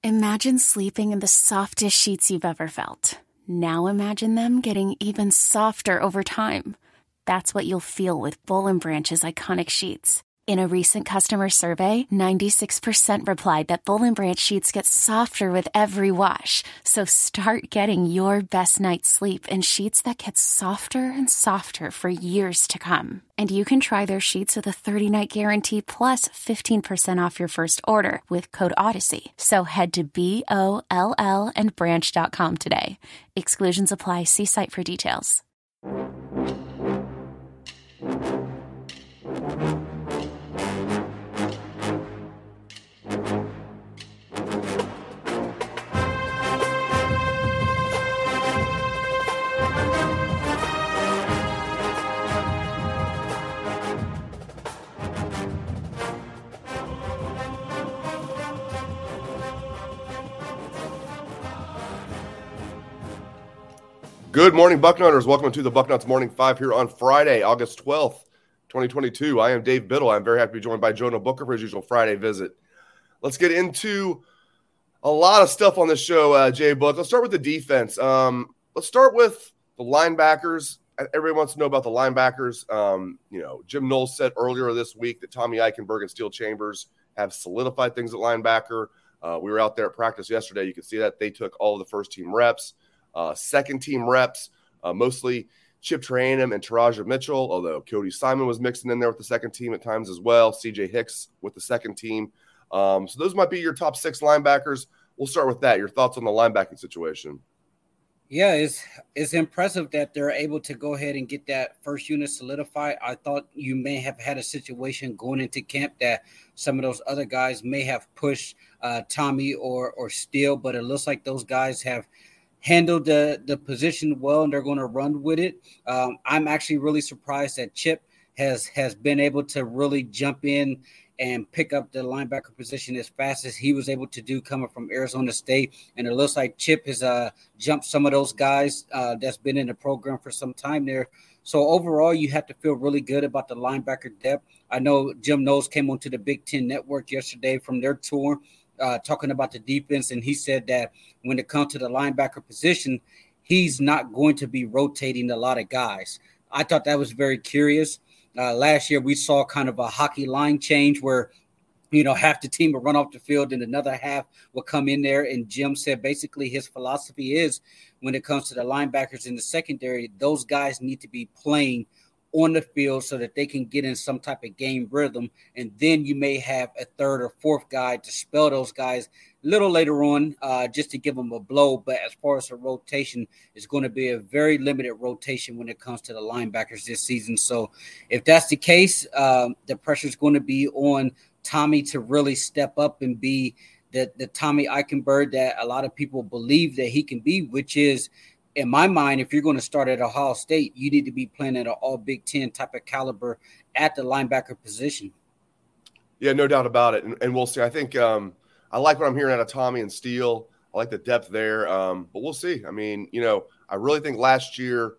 Imagine sleeping in the softest sheets you've ever felt. Now imagine them getting even softer over time. That's what you'll feel with Boll & Branch's iconic sheets. In a recent customer survey, 96% replied that Boll & Branch sheets get softer with every wash. So start getting your best night's sleep in sheets that get softer and softer for years to come. And you can try their sheets with a 30-night guarantee plus 15% off your first order with code Odyssey. So head to BOLL and branch.com today. Exclusions apply. See site for details. Good morning, Bucknutters. Welcome to the Bucknuts Morning Five here on Friday, August 12th, 2022. I am Dave Biddle. I'm very happy to be joined by Jonah Booker for his usual Friday visit. Let's get into a lot of stuff on this show, Jay Book. Let's start with the defense. Let's start with the linebackers. Everyone wants to know about the linebackers. Jim Knowles said earlier this week that Tommy Eichenberg and Steel Chambers have solidified things at linebacker. We were out there at practice yesterday. You can see that they took all of the first-team reps. Second-team reps, mostly Chip Trayanum and Taraja Mitchell, although Cody Simon was mixing in there with the second team at times as well. C.J. Hicks with the second team. So those might be your top six linebackers. We'll start with that. Your thoughts on the linebacking situation? Yeah, it's impressive that they're able to go ahead and get that first unit solidified. I thought you may have had a situation going into camp that some of those other guys may have pushed Tommy or Steele, but it looks like those guys have handled the position well, and they're going to run with it. I'm actually really surprised that Chip has been able to really jump in and pick up the linebacker position as fast as he was able to do coming from Arizona State. And it looks like Chip has jumped some of those guys that's been in the program for some time there. So overall, you have to feel really good about the linebacker depth. I know Jim Knowles came onto the Big Ten Network yesterday from their tour, talking about the defense, and he said that when it comes to the linebacker position, he's not going to be rotating a lot of guys. I thought that was very curious. Last year, we saw kind of a hockey line change where, half the team would run off the field and another half will come in there. And Jim said basically his philosophy is when it comes to the linebackers in the secondary, those guys need to be playing on the field so that they can get in some type of game rhythm. And then you may have a third or fourth guy to spell those guys a little later on just to give them a blow. But as far as a rotation, it's going to be a very limited rotation when it comes to the linebackers this season. So if that's the case, the pressure is going to be on Tommy to really step up and be the Tommy Eichenberg that a lot of people believe that he can be, which is, in my mind, if you're going to start at Ohio State, you need to be playing at an all Big Ten type of caliber at the linebacker position. Yeah, no doubt about it. And we'll see. I think I like what I'm hearing out of Tommy and Steele. I like the depth there, but we'll see. I mean, I really think last year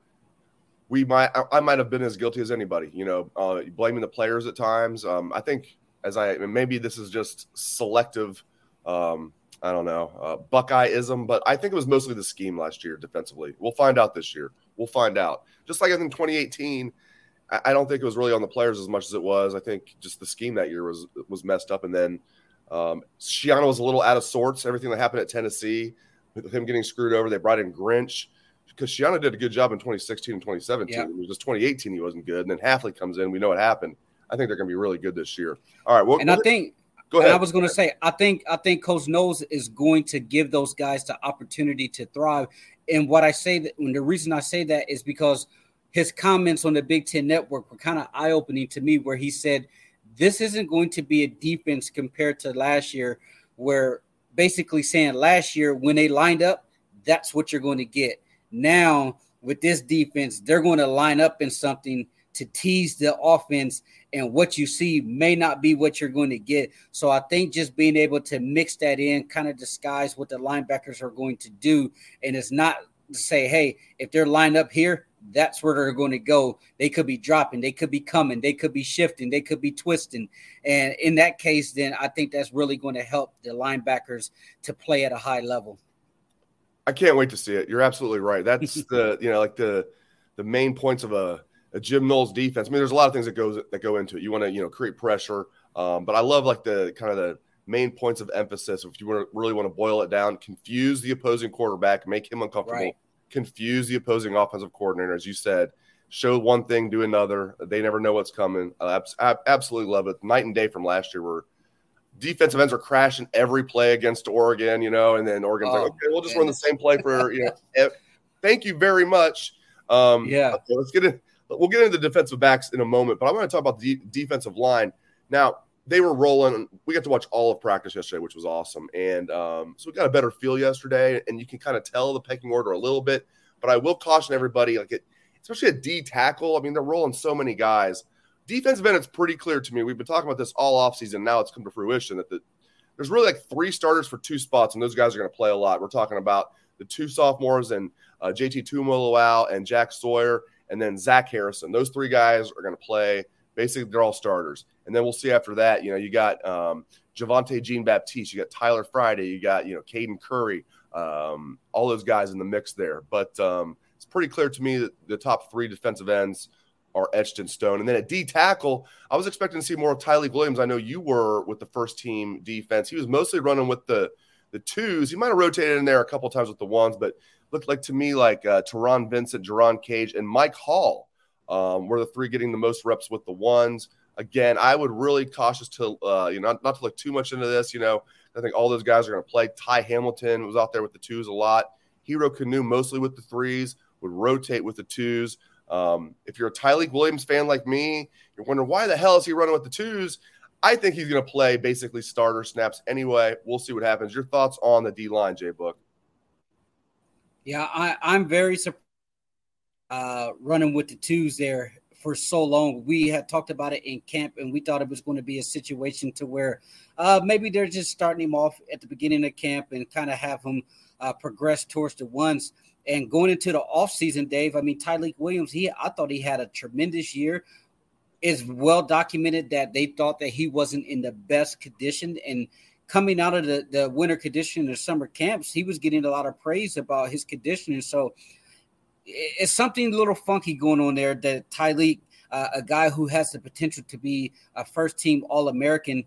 I might have been as guilty as anybody, blaming the players at times. I think maybe this is just selective I don't know, Buckeye-ism, but I think it was mostly the scheme last year defensively. We'll find out this year. We'll find out. Just like I think 2018, I don't think it was really on the players as much as it was. I think just the scheme that year was messed up. And then Schiano was a little out of sorts. Everything that happened at Tennessee, with him getting screwed over, they brought in Grinch. Because Schiano did a good job in 2016 and 2017. Yeah. It was just 2018 he wasn't good. And then Hafley comes in. We know what happened. I think they're going to be really good this year. All right. I think – Go ahead. And I was going to say, I think Coach Knowles is going to give those guys the opportunity to thrive. And the reason I say that is because his comments on the Big Ten Network were kind of eye-opening to me, where he said, this isn't going to be a defense compared to last year, where basically saying last year when they lined up, that's what you're going to get. Now, with this defense, they're going to line up in something to tease the offense, and what you see may not be what you're going to get. So I think just being able to mix that in, kind of disguise what the linebackers are going to do, and it's not to say, hey, if they're lined up here, that's where they're going to go. They could be dropping, they could be coming, they could be shifting, they could be twisting. And in that case, then I think that's really going to help the linebackers to play at a high level. I can't wait to see it. You're absolutely right. That's the main points of a Jim Knowles defense. I mean, there's a lot of things that go into it. You want to, create pressure. But I love like the kind of the main points of emphasis. If you really want to boil it down, confuse the opposing quarterback, make him uncomfortable, right. Confuse the opposing offensive coordinator, as you said, show one thing, do another. They never know what's coming. I absolutely love it. Night and day from last year where defensive ends are crashing every play against Oregon, and then Oregon's like, okay, we'll just run the same play for, thank you very much. Okay, let's get in. We'll get into the defensive backs in a moment, but I want to talk about the defensive line. Now, they were rolling. We got to watch all of practice yesterday, which was awesome. And so we got a better feel yesterday, and you can kind of tell the pecking order a little bit. But I will caution everybody, especially a D tackle. I mean, they're rolling so many guys. Defensive end, it's pretty clear to me. We've been talking about this all offseason. Now it's come to fruition that there's really 3 starters for 2 spots, and those guys are going to play a lot. We're talking about the 2 sophomores and JT Tuimoloau and Jack Sawyer, and then Zach Harrison. Those 3 guys are going to play. Basically, they're all starters. And then we'll see after that, you got Javonte Jean-Baptiste, you got Tyler Friday, you got, Caden Curry, all those guys in the mix there. But it's pretty clear to me that the top 3 defensive ends are etched in stone. And then at D tackle, I was expecting to see more of Tyleik Williams. I know you were with the first team defense. He was mostly running with the 2s. He might have rotated in there a couple times with the 1s, but looked like to me like Teron Vincent, Jerron Cage, and Mike Hall were the 3 getting the most reps with the 1s. Again, I would really cautious to not to look too much into this. I think all those guys are going to play. Ty Hamilton was out there with the 2s a lot. Hero Kanu mostly with the 3s, would rotate with the 2s. If you're a Tyleik Williams fan like me, you're wondering why the hell is he running with the 2s? I think he's going to play basically starter snaps anyway. We'll see what happens. Your thoughts on the D-line, Jay Book? Yeah, I'm very surprised running with the 2s there for so long. We had talked about it in camp, and we thought it was going to be a situation to where maybe they're just starting him off at the beginning of camp and kind of have him progress towards the 1s. And going into the offseason, Dave, I mean, Tyleik Williams, I thought he had a tremendous year. It's well documented that they thought that he wasn't in the best condition. And coming out of the winter condition and the summer camps, he was getting a lot of praise about his conditioning. So it's something a little funky going on there that Tyleik, a guy who has the potential to be a first-team All-American,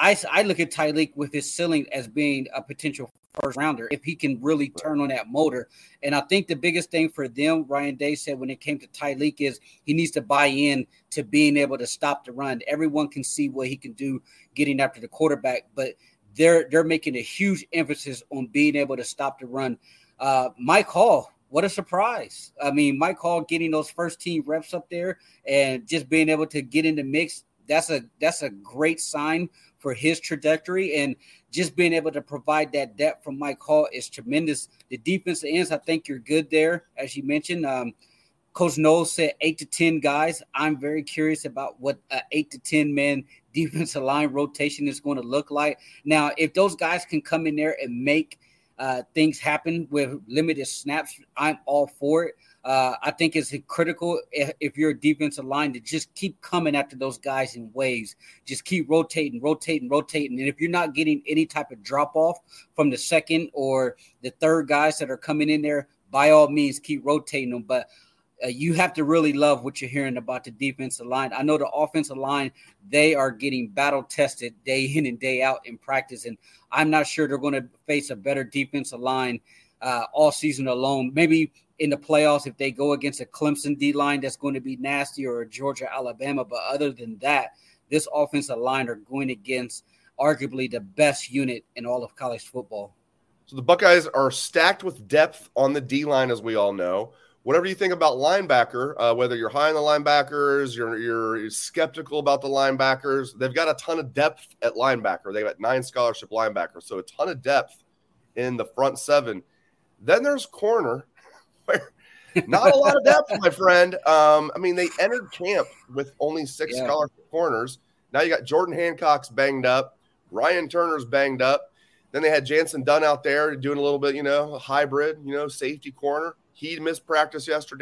I look at Tyleik with his ceiling as being a potential first-rounder if he can really turn on that motor. And I think the biggest thing for them, Ryan Day said when it came to Tyleik, is he needs to buy in to being able to stop the run. Everyone can see what he can do getting after the quarterback, but they're making a huge emphasis on being able to stop the run. Mike Hall, what a surprise. I mean, Mike Hall getting those first-team reps up there and just being able to get in the mix, that's a great sign for his trajectory. And just being able to provide that depth from Mike Hall is tremendous. The defensive ends, I think you're good there, as you mentioned. Coach Knowles said 8 to 10 guys. I'm very curious about what an 8 to 10 man defensive line rotation is going to look like. Now, if those guys can come in there and make things happen with limited snaps, I'm all for it. I think it's critical if you're a defensive line to just keep coming after those guys in waves. Just keep rotating. And if you're not getting any type of drop-off from the second or the third guys that are coming in there, by all means, keep rotating them. But you have to really love what you're hearing about the defensive line. I know the offensive line, they are getting battle-tested day in and day out in practice, and I'm not sure they're going to face a better defensive line all season alone. Maybe in the playoffs if they go against a Clemson D-line that's going to be nasty, or a Georgia, Alabama. But other than that, this offensive line are going against arguably the best unit in all of college football. So the Buckeyes are stacked with depth on the D-line, as we all know. Whatever you think about linebacker, whether you're high on the linebackers, you're skeptical about the linebackers, they've got a ton of depth at linebacker. They've got 9 scholarship linebackers, so a ton of depth in the front 7. Then there's corner, where not a lot of depth, my friend. I mean, they entered camp with only 6 scholarship corners. Now you got Jordan Hancock's banged up. Ryan Turner's banged up. Then they had Jansen Dunn out there doing a little bit, a hybrid, safety corner. He missed practice yesterday.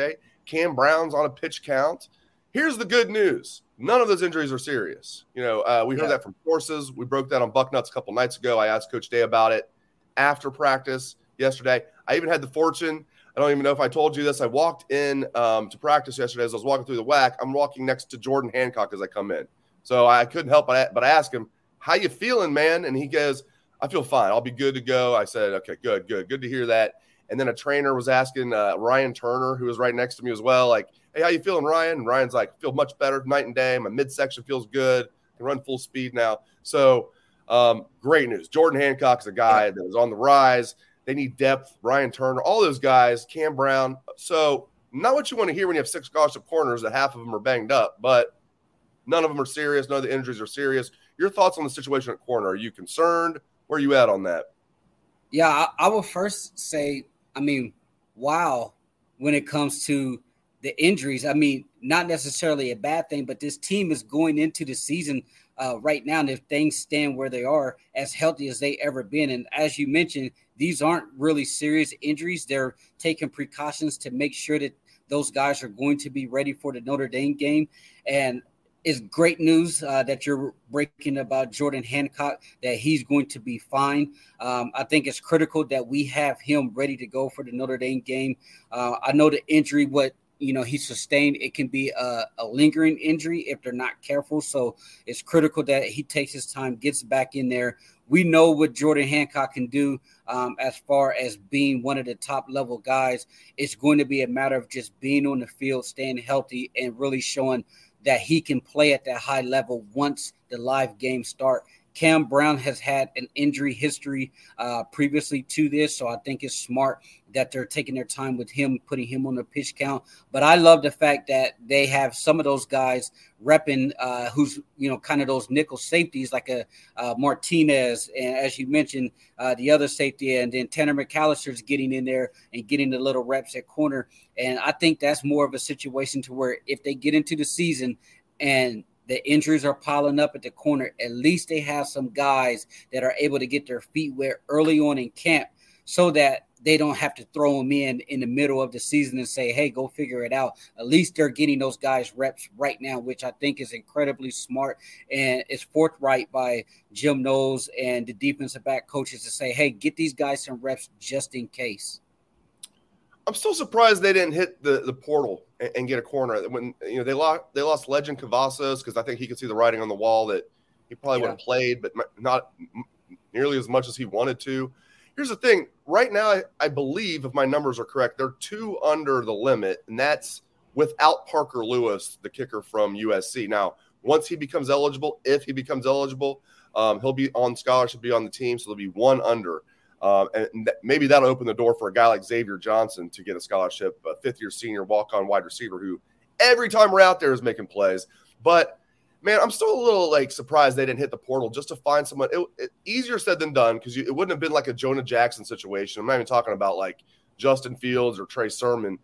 Cam Brown's on a pitch count. Here's the good news. None of those injuries are serious. We heard that from sources. We broke that on Bucknuts a couple nights ago. I asked Coach Day about it after practice yesterday. I even had the fortune. I don't even know if I told you this. I walked in to practice yesterday as I was walking through the WAC. I'm walking next to Jordan Hancock as I come in. So I couldn't help but I asked him, how you feeling, man? And he goes, I feel fine. I'll be good to go. I said, okay, good to hear that. And then a trainer was asking Ryan Turner, who was right next to me as well, like, hey, how you feeling, Ryan? And Ryan's like, feel much better night and day. My midsection feels good. I can run full speed now. So great news. Jordan Hancock is a guy that was on the rise. They need depth. Ryan Turner, all those guys, Cam Brown. So not what you want to hear when you have 6 scholarship corners that half of them are banged up, but none of them are serious. None of the injuries are serious. Your thoughts on the situation at corner? Are you concerned? Where are you at on that? Yeah, I will first say, wow, when it comes to the injuries. Not necessarily a bad thing, but this team is going into the season right now, and if things stand where they are, as healthy as they ever been. And as you mentioned, these aren't really serious injuries. They're taking precautions to make sure that those guys are going to be ready for the Notre Dame game. And it's great news that you're breaking about Jordan Hancock, that he's going to be fine. I think it's critical that we have him ready to go for the Notre Dame game. I know the injury, he sustained, it can be a lingering injury if they're not careful. So it's critical that he takes his time, gets back in there. We know what Jordan Hancock can do as far as being one of the top level guys. It's going to be a matter of just being on the field, staying healthy, and really showing that he can play at that high level once the live games start. Cam Brown has had an injury history previously to this, so I think it's smart that they're taking their time with him, putting him on the pitch count. But I love the fact that they have some of those guys repping who's, kind of those nickel safeties like a Martinez, and as you mentioned, the other safety, and then Tanner McAllister's getting in there and getting the little reps at corner. And I think that's more of a situation to where if they get into the season and the injuries are piling up at the corner, at least they have some guys that are able to get their feet wet early on in camp so that they don't have to throw them in the middle of the season and say, hey, go figure it out. At least they're getting those guys reps right now, which I think is incredibly smart and is forthright by Jim Knowles and the defensive back coaches to say, hey, get these guys some reps just in case. I'm still surprised they didn't hit the portal and get a corner. When they lost Legend Cavazos because I think he could see the writing on the wall that he probably would have played, but not nearly as much as he wanted to. Here's the thing. Right now, I believe, if my numbers are correct, they're 2 under the limit, and that's without Parker Lewis, the kicker from USC. Now, once he becomes eligible, if he becomes eligible, he'll be on scholarship, be on the team, so there'll be 1 under. And maybe that'll open the door for a guy like Xavier Johnson to get a scholarship, a 5th-year senior walk-on wide receiver who every time we're out there is making plays. But, man, I'm still a little, surprised they didn't hit the portal just to find someone. Easier said than done because it wouldn't have been like a Jonah Jackson situation. I'm not even talking about, Justin Fields or Trey Sermon,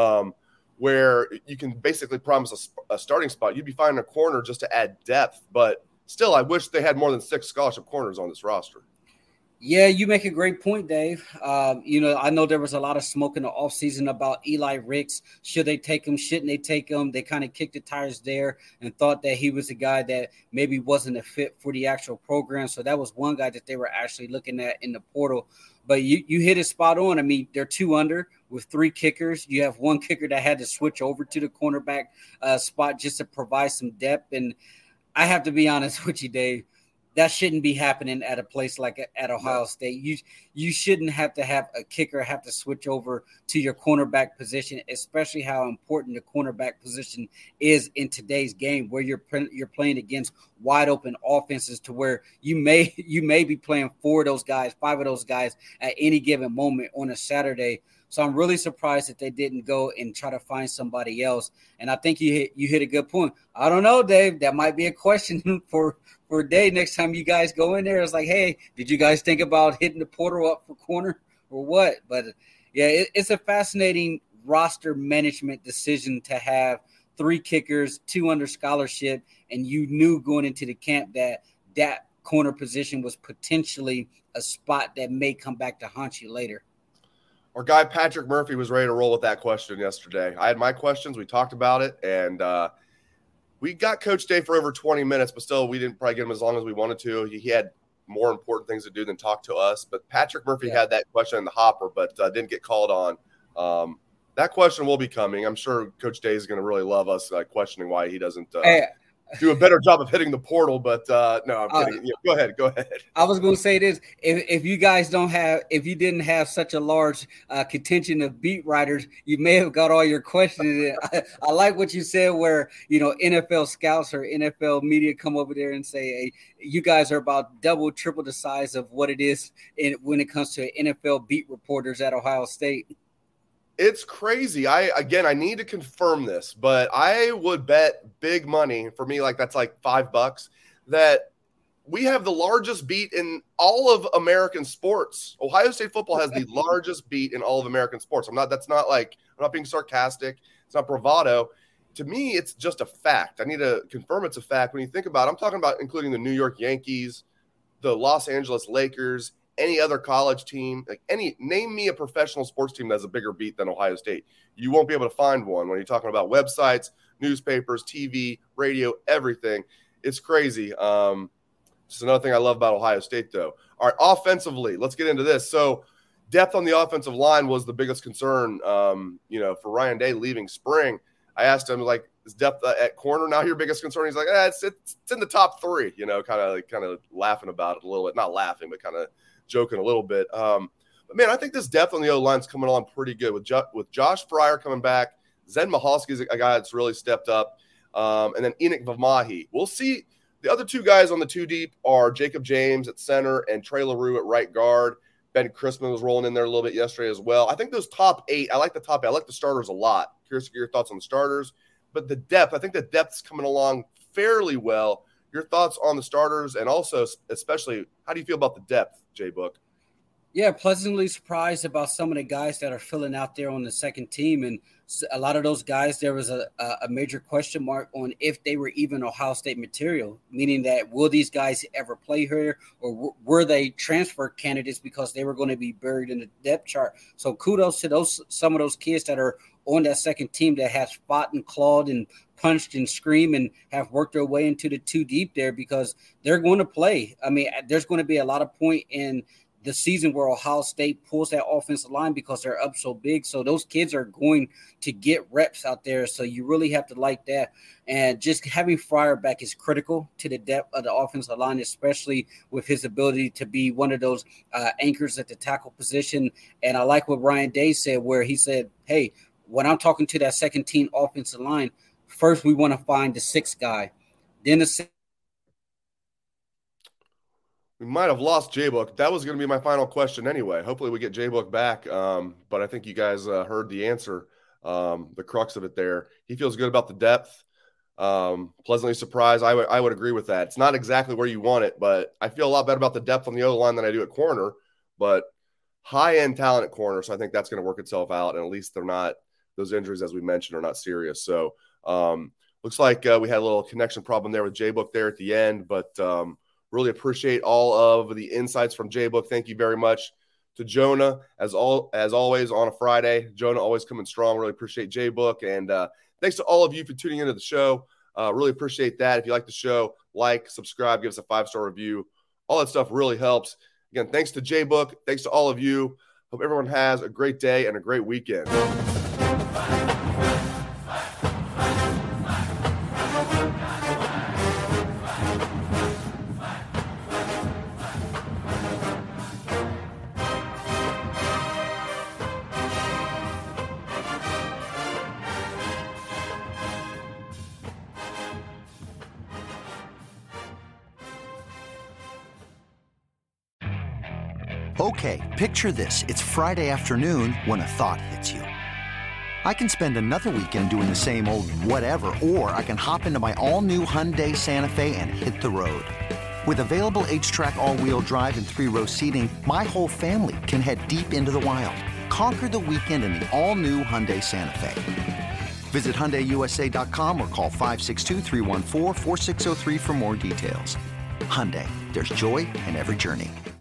where you can basically promise a starting spot. You'd be finding a corner just to add depth. But still, I wish they had more than 6 scholarship corners on this roster. Yeah, you make a great point, Dave. I know there was a lot of smoke in the offseason about Eli Ricks. Should they take him? Shouldn't they take him? They kind of kicked the tires there and thought that he was a guy that maybe wasn't a fit for the actual program. So that was one guy that they were actually looking at in the portal. But you hit it spot on. They're 2 under with 3 kickers. You have 1 kicker that had to switch over to the cornerback spot just to provide some depth. And I have to be honest with you, Dave. That shouldn't be happening at a place like at Ohio State. You shouldn't have to have a kicker have to switch over to your cornerback position, especially how important the cornerback position is in today's game, where you're playing against wide open offenses, to where you may be playing 4 of those guys, 5 of those guys at any given moment on a Saturday. So I'm really surprised that they didn't go and try to find somebody else. And I think you hit a good point. I don't know, Dave. That might be a question for Dave next time you guys go in there. It's like, hey, did you guys think about hitting the portal up for corner or what? But, yeah, it's a fascinating roster management decision to have 3 kickers, 2 under scholarship, and you knew going into the camp that corner position was potentially a spot that may come back to haunt you later. Our guy Patrick Murphy was ready to roll with that question yesterday. I had my questions. We talked about it, and we got Coach Day for over 20 minutes, but still we didn't probably get him as long as we wanted to. He had more important things to do than talk to us. But Patrick Murphy had that question in the hopper, but didn't get called on. That question will be coming. I'm sure Coach Day is going to really love us questioning why he doesn't do a better job of hitting the portal. But no, I'm kidding. Go ahead. I was going to say this: if you guys if you didn't have such a large contingent of beat writers, you may have got all your questions. I like what you said, where NFL scouts or NFL media come over there and say, "Hey, you guys are about double, triple the size of what it is when it comes to NFL beat reporters at Ohio State." It's crazy. I need to confirm this, but I would bet big money for me, like that's like $5, that we have the largest beat in all of American sports. Ohio State football has the largest beat in all of American sports. I'm not being sarcastic. It's not bravado. To me, it's just a fact. I need to confirm it's a fact. When you think about it, I'm talking about including the New York Yankees, the Los Angeles Lakers, any other college team, name me a professional sports team that has a bigger beat than Ohio State. You won't be able to find one when you're talking about websites, newspapers, TV, radio, everything. It's crazy. Just another thing I love about Ohio State, though. All right, offensively, let's get into this. So depth on the offensive line was the biggest concern, for Ryan Day leaving spring. I asked him, is depth at corner now your biggest concern? He's like, it's in the top three, kind of laughing about it a little bit. Not laughing, but kind of joking a little bit. But man, I think this depth on the O-line is coming along pretty good with Josh Fryer coming back. Zen Mahalski is a guy that's really stepped up. And then Enoch Vamahi. We'll see. The other two guys on the two deep are Jacob James at center and Trey LaRue at right guard. Ben Chrisman was rolling in there a little bit yesterday as well. I think those top 8, I like the top 8. I like the starters a lot. Curious to get your thoughts on the starters. But the depth, I think the depth's coming along fairly well. Your thoughts on the starters, and also especially, how do you feel about the depth, Jay Book? Yeah, pleasantly surprised about some of the guys that are filling out there on the second team. And a lot of those guys, there was a major question mark on if they were even Ohio State material, meaning that will these guys ever play here, or were they transfer candidates because they were going to be buried in the depth chart? So kudos to some of those kids that are on that second team that have fought and clawed and punched and screamed and have worked their way into the two deep there, because they're going to play. I mean, there's going to be a lot of point in the season where Ohio State pulls that offensive line because they're up so big. So those kids are going to get reps out there. So you really have to like that. And just having Fryer back is critical to the depth of the offensive line, especially with his ability to be one of those anchors at the tackle position. And I like what Ryan Day said, where he said, hey, when I'm talking to that second team offensive line, first we want to find the sixth guy, then the sixth. We might have lost J-Book. That was going to be my final question anyway. Hopefully we get J-Book back. But I think you guys heard the answer, the crux of it there. He feels good about the depth. Pleasantly surprised. I would agree with that. It's not exactly where you want it, but I feel a lot better about the depth on the O-line than I do at corner. But high-end talent at corner, so I think that's going to work itself out. And at least they're not – those injuries, as we mentioned, are not serious. So looks like we had a little connection problem there with J-Book there at the end, but really appreciate all of the insights from J-Book. Thank you very much to Jonah, as always on a Friday. Jonah always coming strong. Really appreciate J-Book. And thanks to all of you for tuning into the show. Really appreciate that. If you like the show, like, subscribe, give us a 5-star review. All that stuff really helps. Again, thanks to J-Book. Thanks to all of you. Hope everyone has a great day and a great weekend. Okay, picture this. It's Friday afternoon when a thought hits you. I can spend another weekend doing the same old whatever, or I can hop into my all-new Hyundai Santa Fe and hit the road. With available H-Track all-wheel drive and 3-row seating, my whole family can head deep into the wild. Conquer the weekend in the all-new Hyundai Santa Fe. Visit HyundaiUSA.com or call 562-314-4603 for more details. Hyundai, there's joy in every journey.